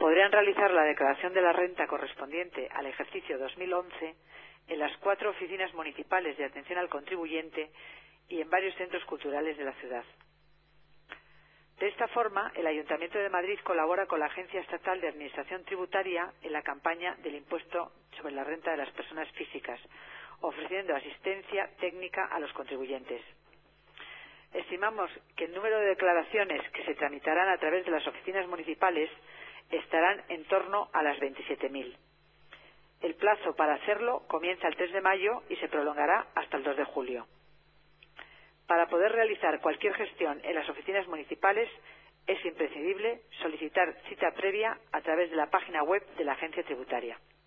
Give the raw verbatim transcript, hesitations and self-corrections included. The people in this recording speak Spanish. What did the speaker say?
podrían realizar la declaración de la renta correspondiente al ejercicio dos mil once en las cuatro oficinas municipales de atención al contribuyente y en varios centros culturales de la ciudad. De esta forma, el Ayuntamiento de Madrid colabora con la Agencia Estatal de Administración Tributaria en la campaña del impuesto sobre la renta de las personas físicas, ofreciendo asistencia técnica a los contribuyentes. Estimamos que el número de declaraciones que se tramitarán a través de las oficinas municipales estarán en torno a las veintisiete mil. El plazo para hacerlo comienza el tres de mayo y se prolongará hasta el dos de julio. Para poder realizar cualquier gestión en las oficinas municipales es imprescindible solicitar cita previa a través de la página web de la Agencia Tributaria.